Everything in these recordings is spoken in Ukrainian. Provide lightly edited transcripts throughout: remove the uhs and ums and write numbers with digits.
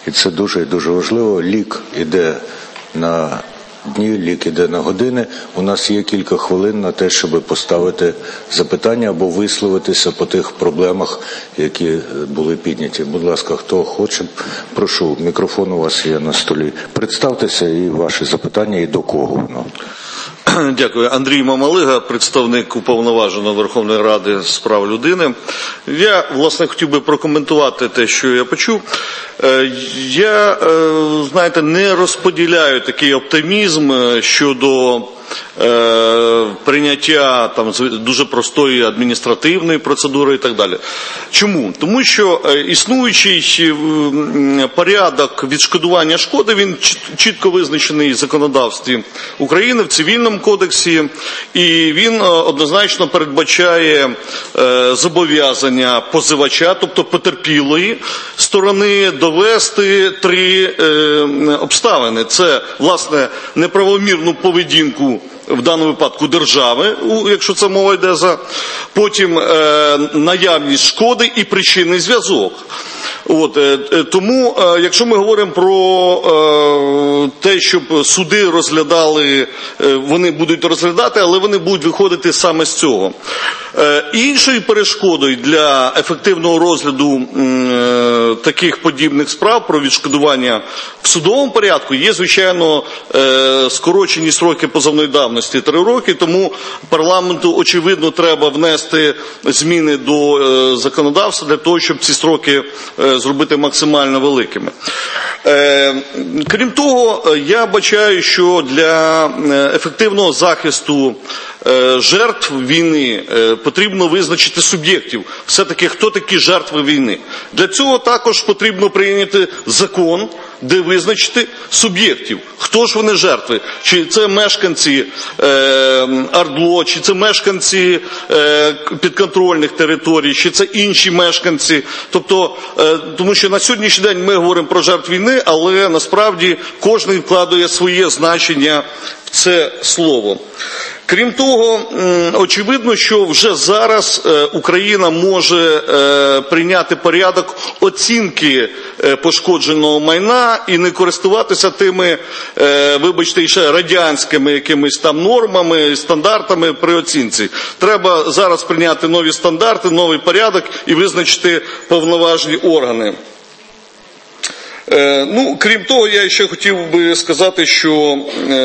І це дуже і дуже важливо. Лік іде на дні, лік іде на години. У нас є кілька хвилин на те, щоб поставити запитання або висловитися по тих проблемах, які були підняті. Будь ласка, хто хоче, прошу, мікрофон у вас є на столі. Представтеся і ваші запитання, і до кого воно. Дякую. Андрій Мамалига, представник Уповноваженого Верховної Ради з прав людини. Я, власне, хотів би прокоментувати те, що я почув. Я, знаєте, не розподіляю такий оптимізм щодо прийняття там дуже простої адміністративної процедури і так далі. Чому? Тому що існуючий порядок відшкодування шкоди, він чітко визначений в законодавстві України, в Цивільному кодексі, і він однозначно передбачає зобов'язання позивача, тобто потерпілої сторони, довести три обставини. Це, власне, неправомірну поведінку в даному випадку держави, якщо це мова йде за, потім наявність шкоди і причинний зв'язок. Тому, якщо ми говоримо про те, щоб суди розглядали, вони будуть розглядати, але вони будуть виходити саме з цього. Іншою перешкодою для ефективного розгляду таких подібних справ про відшкодування в судовому порядку є, звичайно, скорочені строки позовної давності 3 роки, тому парламенту, очевидно, треба внести зміни до законодавства для того, щоб ці строки зробити максимально великими. Крім того, я бачаю, що для ефективного захисту жертв війни потрібно визначити суб'єктів. Все-таки, хто такі жертви війни. Для цього також потрібно прийняти закон, де визначити суб'єктів. Хто ж вони жертви? Чи це мешканці ОРДЛО, чи це мешканці підконтрольних територій, чи це інші мешканці. Тобто, тому що на сьогоднішній день ми говоримо про жертв війни, але насправді кожен вкладає своє значення в це слово. Крім того, очевидно, що вже зараз Україна може прийняти порядок оцінки пошкодженого майна і не користуватися тими, вибачте, ще радянськими якимись там нормами, стандартами при оцінці. Треба зараз прийняти нові стандарти, новий порядок і визначити повноважні органи. Крім того, я ще хотів би сказати, що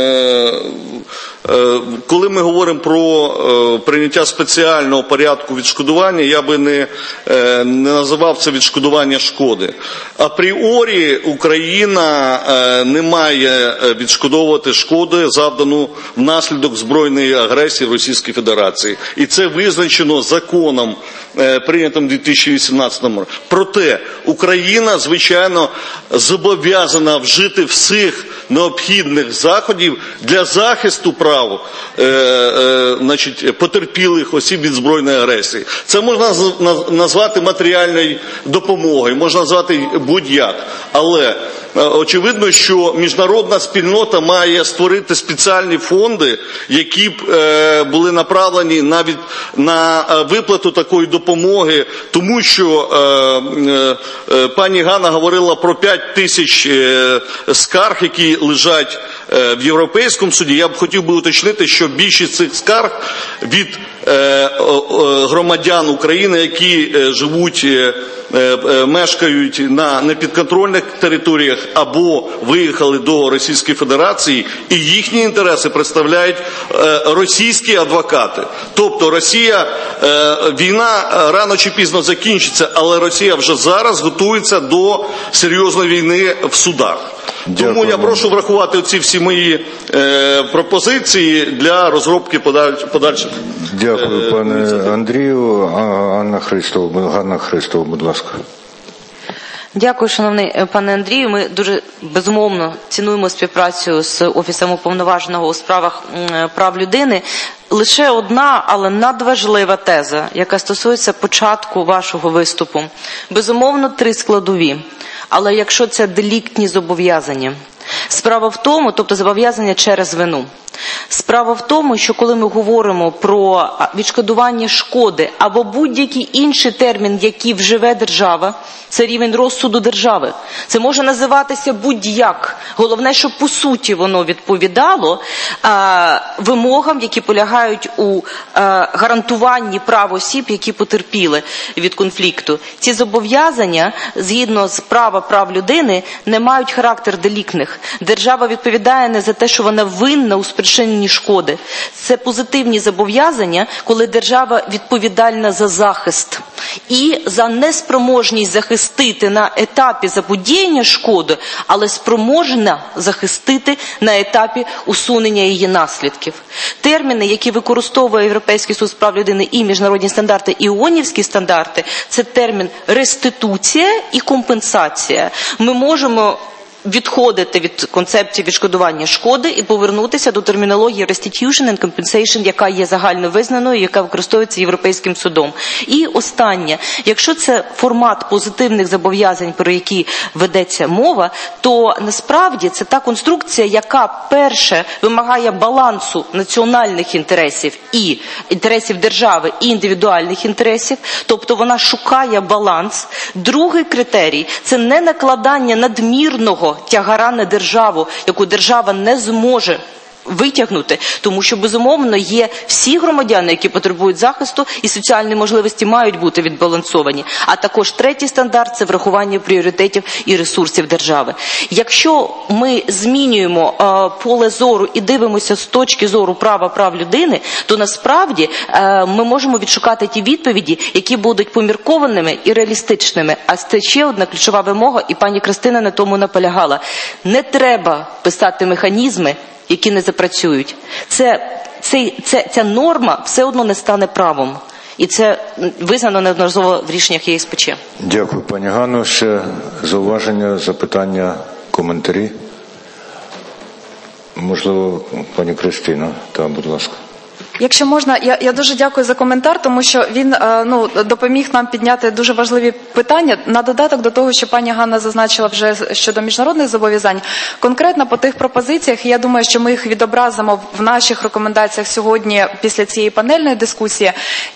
коли ми говоримо про прийняття спеціального порядку відшкодування, я би не називав це відшкодування шкоди. Апріорі Україна не має відшкодовувати шкоди, завдану внаслідок збройної агресії Російської Федерації. І це визначено законом, прийнятим у 2018 році. Проте Україна, звичайно, зобов'язана вжити всіх необхідних заходів для захисту прав потерпілих осіб від збройної агресії. Це можна назвати матеріальною допомогою, можна назвати будь-як. Але очевидно, що міжнародна спільнота має створити спеціальні фонди, які б були направлені навіть на виплату такої допомоги, тому що пані Ганна говорила про 5 тисяч скарг, які лежать в Європейському суді. Я б хотів би уточнити, що більшість цих скарг від громадян України, які живуть, мешкають на непідконтрольних територіях або виїхали до Російської Федерації, і їхні інтереси представляють російські адвокати. Тобто війна рано чи пізно закінчиться, але Росія вже зараз готується до серйозної війни в судах. Дякую. Тому я прошу врахувати ці всі мої пропозиції для розробки подальших. Дякую, пане Андрію. Ганна Христова, будь ласка. Дякую, шановний пане Андрію. Ми дуже безумовно цінуємо співпрацю з Офісом Уповноваженого у справах прав людини. Лише одна, але надважлива теза, яка стосується початку вашого виступу. Безумовно, 3 складові. Але якщо це деліктні зобов'язання, справа в тому, тобто зобов'язання через вину. Справа в тому, що коли ми говоримо про відшкодування шкоди або будь-який інший термін, який вживе держава, це рівень розсуду держави. Це може називатися будь-як. Головне, щоб по суті воно відповідало вимогам, які полягають у гарантуванні прав осіб, які потерпіли від конфлікту. Ці зобов'язання, згідно з прав людини, не мають характер деліктних. Держава відповідає не за те, що вона винна у спричиненні шкоди. Це позитивні зобов'язання, коли держава відповідальна за захист і за неспроможність захистити на етапі заподіяння шкоди, але спроможна захистити на етапі усунення її наслідків. Терміни, які використовує Європейський суд з прав людини і міжнародні стандарти, і ООНівські стандарти, це термін реституція і компенсація. Ми можемо відходити від концепції відшкодування шкоди і повернутися до термінології restitution and compensation, яка є загально визнаною, яка використовується Європейським судом. І останнє. Якщо це формат позитивних зобов'язань, про які ведеться мова, то насправді це та конструкція, яка перше вимагає балансу національних інтересів і інтересів держави і індивідуальних інтересів, тобто вона шукає баланс. Другий критерій – це не накладання надмірного тягара на державу, яку держава не зможе витягнути, тому що, безумовно, є всі громадяни, які потребують захисту, і соціальні можливості мають бути відбалансовані. А також третій стандарт – це врахування пріоритетів і ресурсів держави. Якщо ми змінюємо поле зору і дивимося з точки зору прав людини, то насправді ми можемо відшукати ті відповіді, які будуть поміркованими і реалістичними. А це ще одна ключова вимога, і пані Кристина на тому наполягала. Не треба писати механізми, які не запрацюють. Ця норма все одно не стане правом. І це визнано неодноразово в рішеннях ЄСПЧ. Дякую, пані Ганно. Ще зауваження, запитання, коментарі? Можливо, пані Кристина, будь ласка. Якщо можна, я дуже дякую за коментар, тому що він допоміг нам підняти дуже важливі питання. На додаток до того, що пані Ганна зазначила вже щодо міжнародних зобов'язань, конкретно по тих пропозиціях, я думаю, що ми їх відобразимо в наших рекомендаціях сьогодні після цієї панельної дискусії.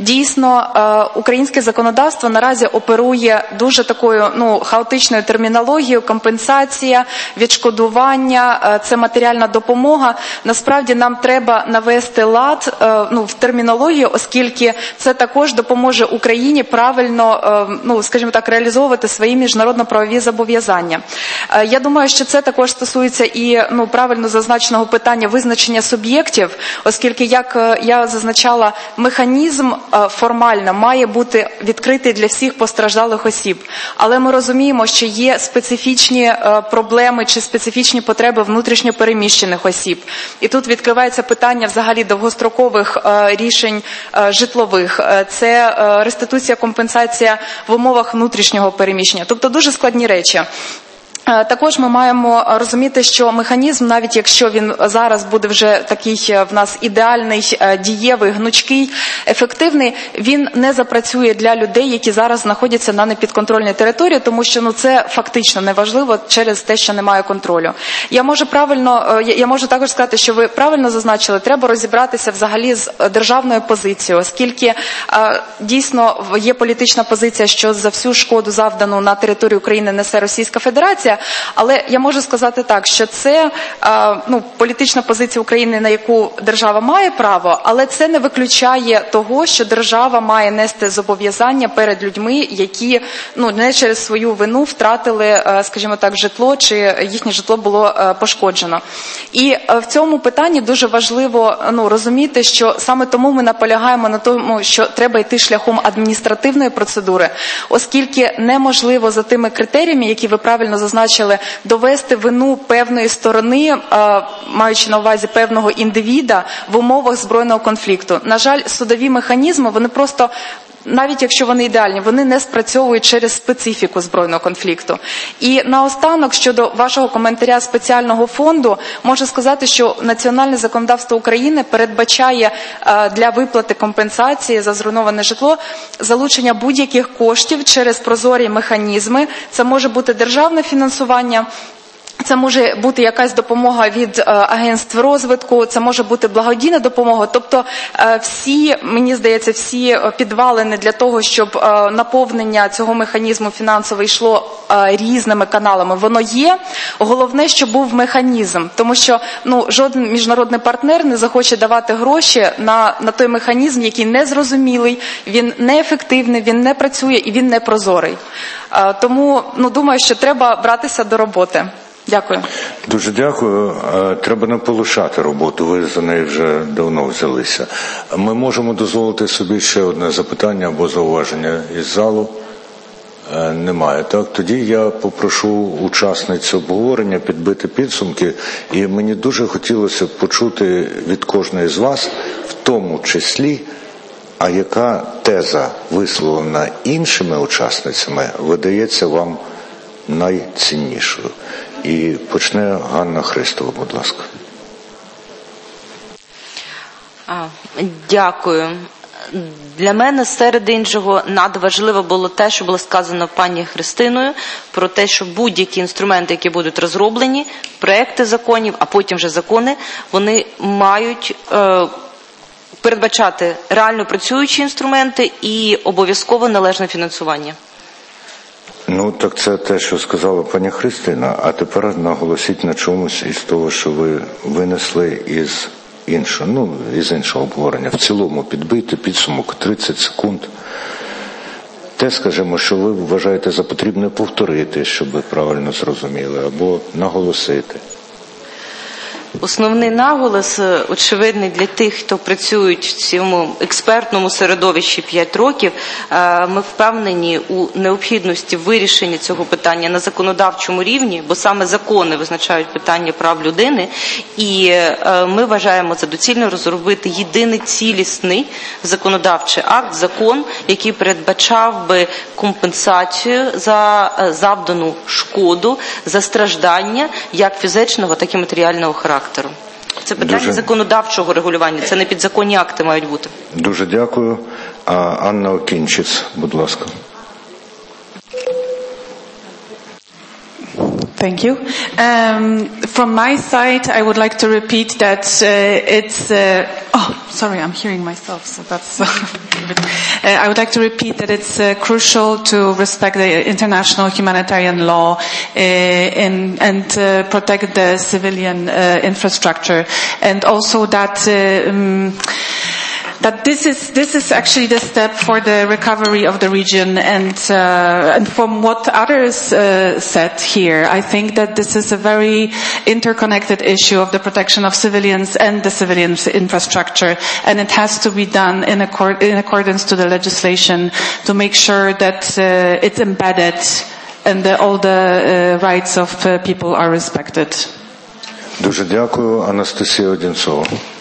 Дійсно, українське законодавство наразі оперує дуже такою хаотичною термінологією: компенсація, відшкодування, це матеріальна допомога. Насправді нам треба навести лад в термінологію, оскільки це також допоможе Україні правильно, скажімо так, реалізовувати свої міжнародно-правові зобов'язання. Я думаю, що це також стосується і правильно зазначеного питання визначення суб'єктів, оскільки, як я зазначала, механізм формально має бути відкритий для всіх постраждалих осіб. Але ми розуміємо, що є специфічні проблеми чи специфічні потреби внутрішньо переміщених осіб. І тут відкривається питання взагалі довгострокових рішень житлових. Це реституція, компенсація в умовах внутрішнього переміщення. Тобто дуже складні речі. Також ми маємо розуміти, що механізм, навіть якщо він зараз буде вже такий в нас ідеальний, дієвий, гнучкий, ефективний, він не запрацює для людей, які зараз знаходяться на непідконтрольній території, тому що це фактично неважливо через те, що немає контролю. Я можу також сказати, що ви правильно зазначили, треба розібратися взагалі з державною позицією, оскільки дійсно є політична позиція, що за всю шкоду, завдану на території України, несе Російська Федерація. Але я можу сказати так, що це політична позиція України, на яку держава має право, але це не виключає того, що держава має нести зобов'язання перед людьми, які не через свою вину втратили, скажімо так, житло, чи їхнє житло було пошкоджено. І в цьому питанні дуже важливо розуміти, що саме тому ми наполягаємо на тому, що треба йти шляхом адміністративної процедури, оскільки неможливо за тими критеріями, які ви правильно зазначили, довести вину певної сторони, маючи на увазі певного індивіда, в умовах збройного конфлікту. На жаль, судові механізми, вони просто, навіть якщо вони ідеальні, вони не спрацьовують через специфіку збройного конфлікту. І наостанок, щодо вашого коментаря спеціального фонду, можу сказати, що національне законодавство України передбачає для виплати компенсації за зруйноване житло залучення будь-яких коштів через прозорі механізми. Це може бути державне фінансування, Це може бути якась допомога від агентств розвитку, це може бути благодійна допомога. Тобто всі, мені здається, всі підвалини для того, щоб наповнення цього механізму фінансово йшло різними каналами, воно є. Головне, щоб був механізм, тому що жоден міжнародний партнер не захоче давати гроші на той механізм, який незрозумілий, він неефективний, він не працює і він не прозорий. Тому думаю, що треба братися до роботи. Дякую. Дуже дякую. Треба не полишати роботу, ви за неї вже давно взялися. Ми можемо дозволити собі ще одне запитання або зауваження із залу? Немає, так? Тоді я попрошу учасниць обговорення підбити підсумки, і мені дуже хотілося б почути від кожної з вас, в тому числі, а яка теза, висловлена іншими учасницями, видається вам найціннішою. І почне Ганна Христова, будь ласка. Дякую. Для мене серед іншого надважливо було те, що було сказано пані Христиною, про те, що будь-які інструменти, які будуть розроблені, проекти законів, а потім вже закони, вони мають передбачати реально працюючі інструменти і обов'язково належне фінансування. Так це те, що сказала пані Христина, а тепер наголосіть на чомусь із того, що ви винесли із іншого обговорення. В цілому підбити підсумок 30 секунд. Те, скажімо, що ви вважаєте за потрібне повторити, щоб ви правильно зрозуміли, або наголосити. Основний наголос, очевидний для тих, хто працюють в цьому експертному середовищі 5 років, ми впевнені у необхідності вирішення цього питання на законодавчому рівні, бо саме закони визначають питання прав людини, і ми вважаємо за доцільно розробити єдиний цілісний законодавчий акт, закон, який передбачав би компенсацію за завдану шкоду, за страждання як фізичного, так і матеріального характеру. Це питання законодавчого регулювання, це не підзаконні акти мають бути. Дуже дякую. Анна Окінчиць, будь ласка. Thank you. From my side, I would like to repeat that sorry, I'm hearing myself, so that's I would like to repeat that it's crucial to respect the international humanitarian law and protect the civilian infrastructure, and also that this is actually the step for the recovery of the region, and from what others said here, I think that this is a very interconnected issue of the protection of civilians and the civilians' infrastructure, and it has to be done in accordance to the legislation to make sure that it's embedded and all the rights of people are respected. Дуже дякую. Анастасія Одінцова.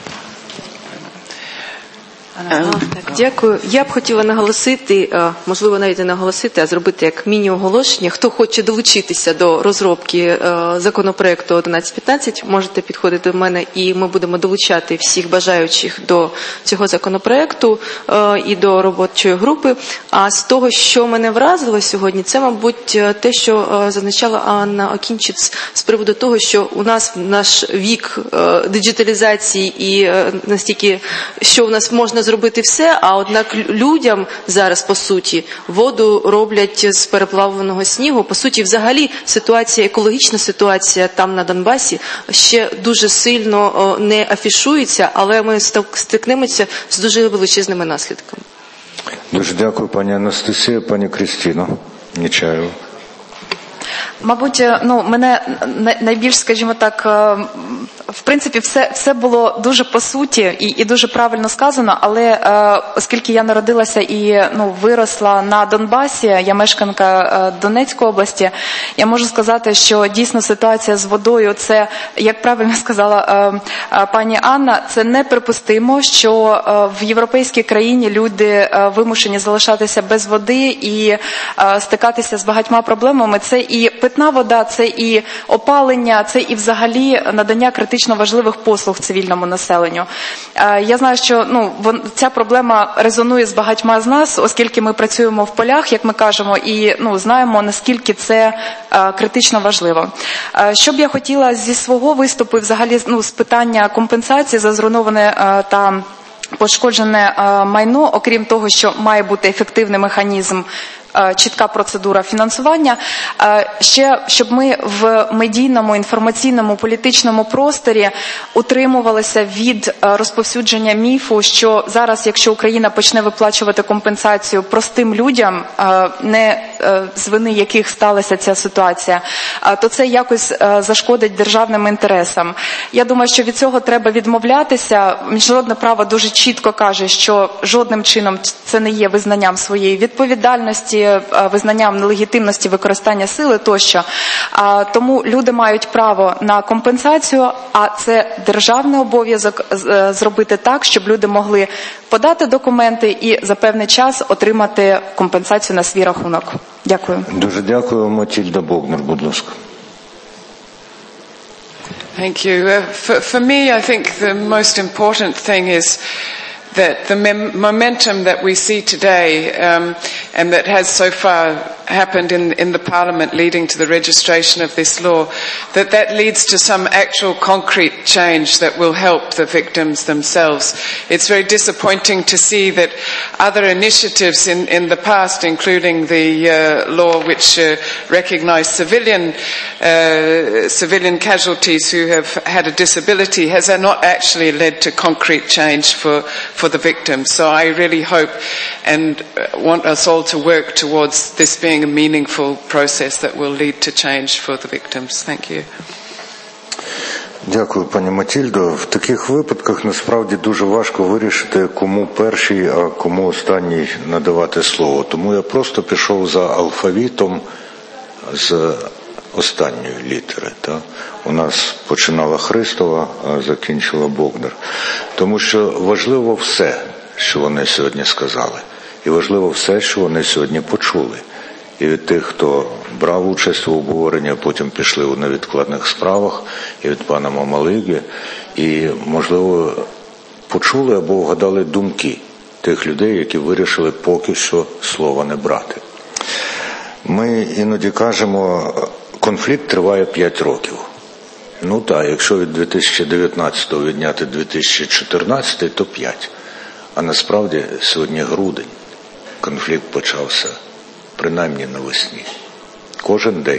Дякую. Я б хотіла наголосити, можливо навіть не наголосити, а зробити як міні-оголошення. Хто хоче долучитися до розробки законопроекту 1115, можете підходити до мене і ми будемо долучати всіх бажаючих до цього законопроекту і до робочої групи. А з того, що мене вразило сьогодні, це, мабуть, те, що зазначала Анна Окінчиць з приводу того, що у нас наш вік диджиталізації і настільки, що у нас можна зробити все, а однак людям зараз, по суті, воду роблять з переплавленого снігу. По суті, взагалі, екологічна ситуація там на Донбасі ще дуже сильно не афішується, але ми стикнемося з дуже величезними наслідками. Дуже дякую, пані Анастасія. Пані Крістіно Нечаєва. Мабуть, мене найбільш, скажімо так, в принципі, все було дуже по суті і дуже правильно сказано, але оскільки я народилася і виросла на Донбасі, я мешканка Донецької області, я можу сказати, що дійсно ситуація з водою, це, як правильно сказала пані Анна, це неприпустимо, що в європейській країні люди вимушені залишатися без води і стикатися з багатьма проблемами. Це і питна вода, це і опалення, це і взагалі надання критичної критично важливих послуг цивільному населенню. Я знаю, що ця проблема резонує з багатьма з нас, оскільки ми працюємо в полях, як ми кажемо, і знаємо, наскільки це критично важливо. Що б я хотіла зі свого виступу, взагалі, з питання компенсації за зруйноване та пошкоджене майно, окрім того, що має бути ефективний механізм, чітка процедура фінансування, ще щоб ми в медійному, інформаційному, політичному просторі утримувалися від розповсюдження міфу, що зараз, якщо Україна почне виплачувати компенсацію простим людям, не з вини яких сталася ця ситуація, то це якось зашкодить державним інтересам. Я думаю, що від цього треба відмовлятися. Міжнародне право дуже чітко каже, що жодним чином це не є визнанням своєї відповідальності, визнанням нелегітимності використання сили тощо. Тому люди мають право на компенсацію, а це державний обов'язок зробити так, щоб люди могли подати документи і за певний час отримати компенсацію на свій рахунок. Дякую. Дуже дякую. Матільда Богнер, будь ласка. Thank you. For me, I think the most important thing is that the momentum that we see today and that has so far happened in the Parliament leading to the registration of this law, that leads to some actual concrete change that will help the victims themselves. It's very disappointing to see that other initiatives in the past, including the law which recognised civilian casualties who have had a disability, has not actually led to concrete change for the victims. So I really hope and want us all to work towards this being a meaningful process that will lead to change for the victims. Thank you. Дякую, пані Матільдо. В таких випадках насправді дуже важко вирішити, кому перший, а кому останній надавати слово. Тому я просто пішов за алфавітом з останньої літери. У нас починала Христова, а закінчила Богнер. Тому що важливо все, що вони сьогодні сказали. І важливо все, що вони сьогодні почули. І від тих, хто брав участь у обговоренні, а потім пішли у невідкладних справах, і від пана Мамалиги, і, можливо, почули або вгадали думки тих людей, які вирішили поки що слова не брати. Ми іноді кажемо, конфлікт триває 5 років. Ну так, якщо від 2019-го відняти 2014, то 5. А насправді сьогодні грудень. Конфлікт почався принаймні навесні. Кожен день.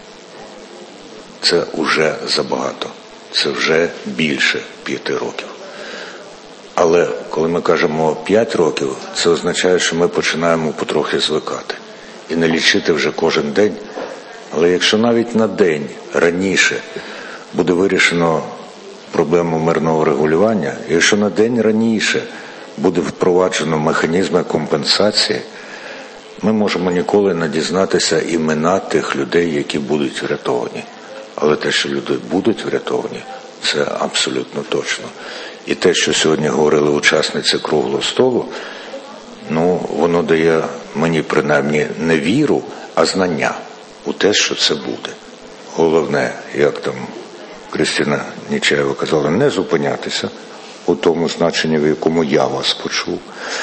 Це вже забагато. Це вже більше 5 років. Але коли ми кажемо 5 років, це означає, що ми починаємо потрохи звикати. І не лічити вже кожен день. Але якщо навіть на день раніше буде вирішено проблему мирного регулювання, якщо на день раніше буде впроваджено механізми компенсації, ми можемо ніколи не дізнатися імена тих людей, які будуть врятовані. Але те, що люди будуть врятовані, це абсолютно точно. І те, що сьогодні говорили учасниці круглого столу, воно дає мені принаймні не віру, а знання у те, що це буде. Головне, як там Крістіна Нечаєва казала, не зупинятися у тому значенні, в якому я вас почув.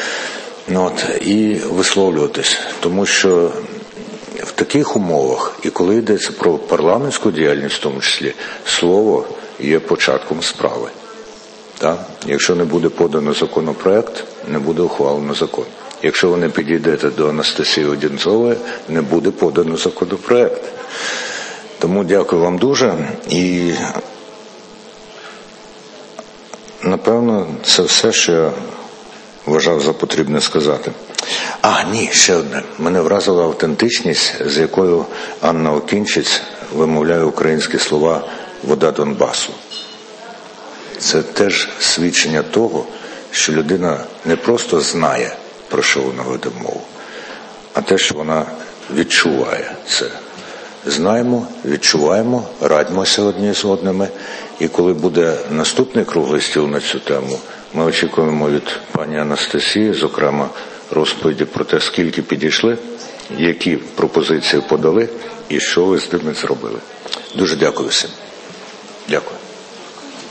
І висловлюватись. Тому що в таких умовах, і коли йдеться про парламентську діяльність в тому числі, слово є початком справи. Якщо не буде подано законопроект, не буде ухвалено закон. Якщо ви не підійдете до Анастасії Одінцової, не буде подано законопроект. Тому дякую вам дуже. І, напевно, це все, що я вважав за потрібне сказати. Ні, ще одне. Мене вразила автентичність, з якою Анна Окінчиць вимовляє українські слова «вода Донбасу». Це теж свідчення того, що людина не просто знає, про що вона веде мову, а те, що вона відчуває це. Знаємо, відчуваємо, радьмося одні з одними. І коли буде наступний круглий стіл на цю тему, ми очікуємо від пані Анастасії, зокрема, розповіді про те, скільки підійшли, які пропозиції подали і що ви з ними зробили. Дуже дякую всім. Дякую.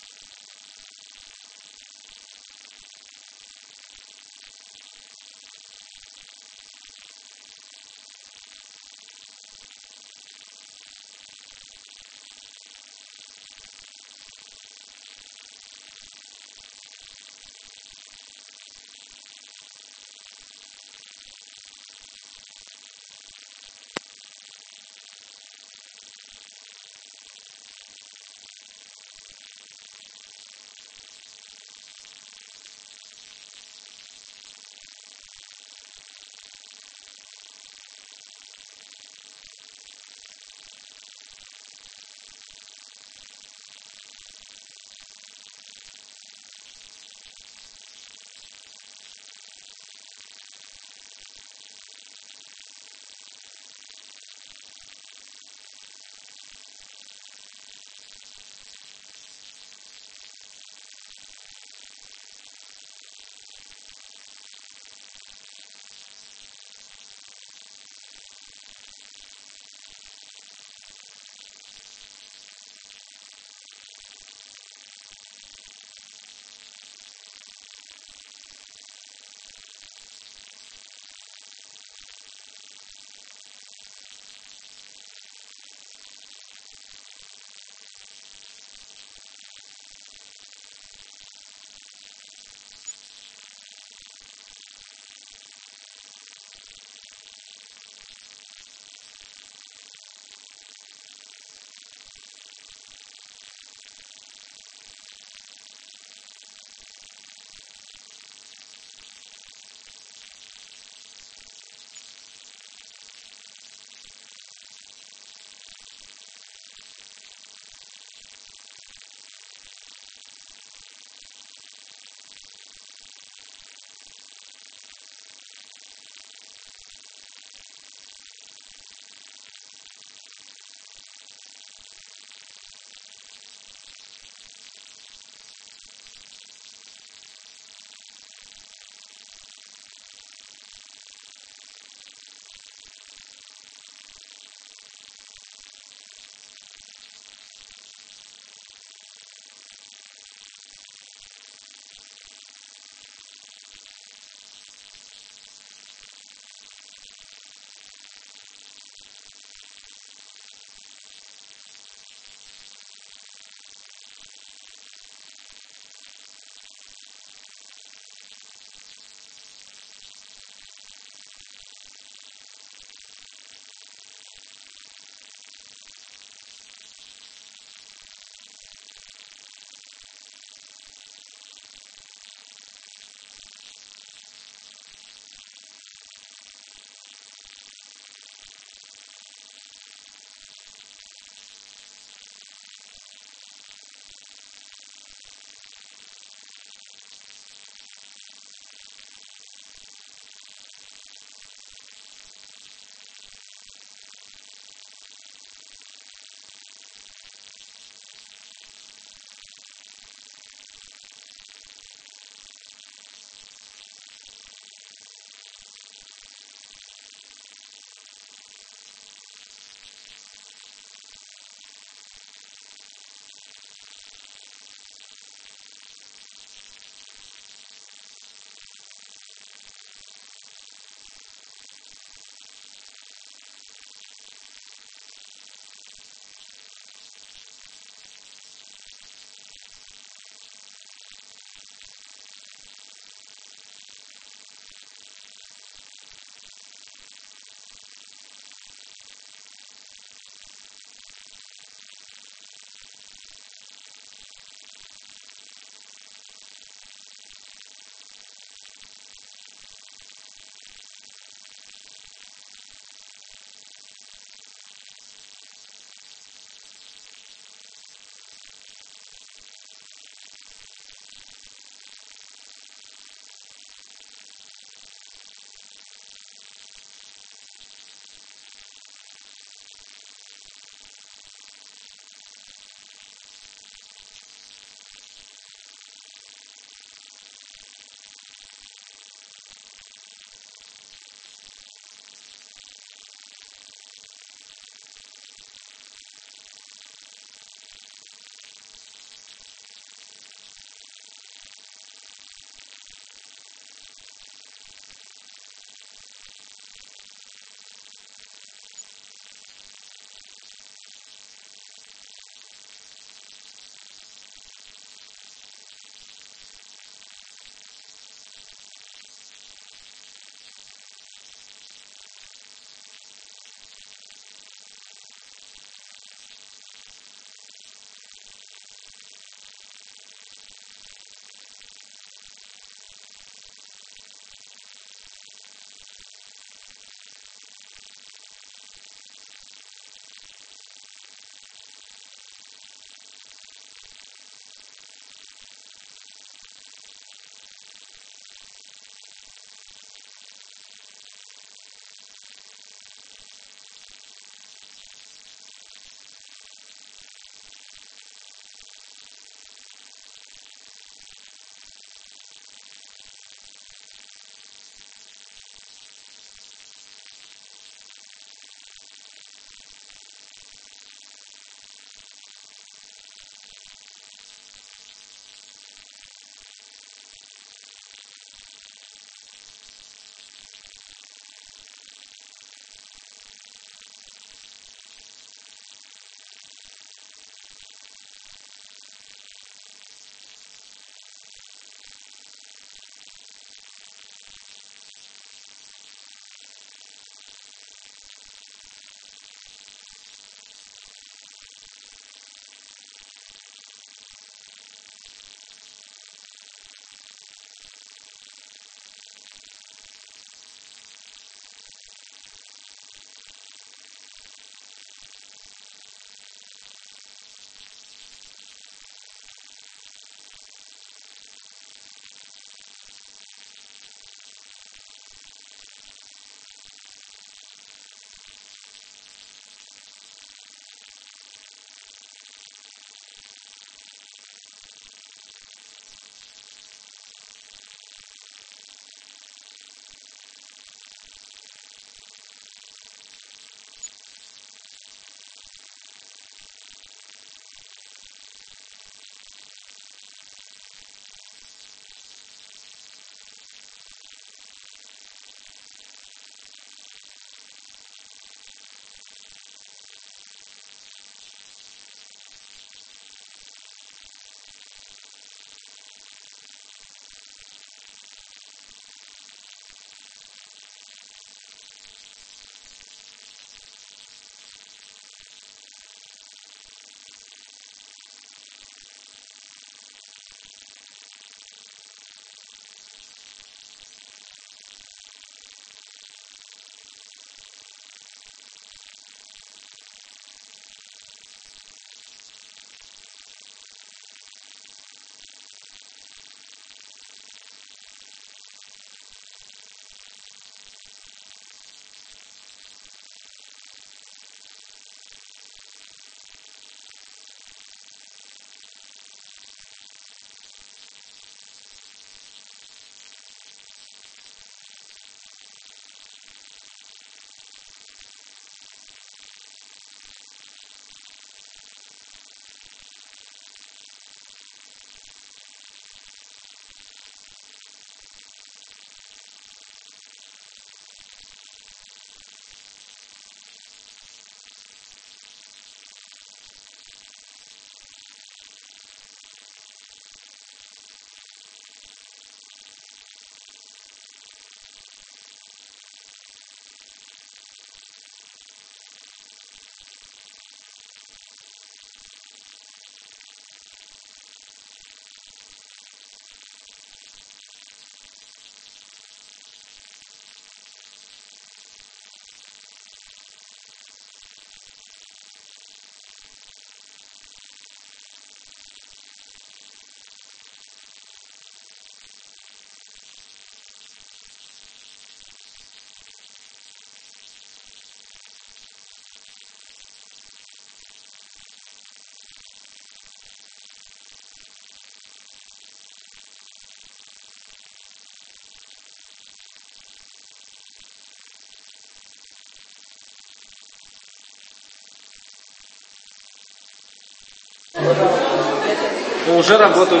Уже работают.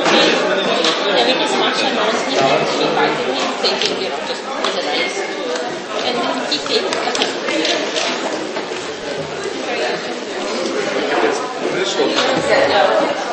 Пришло.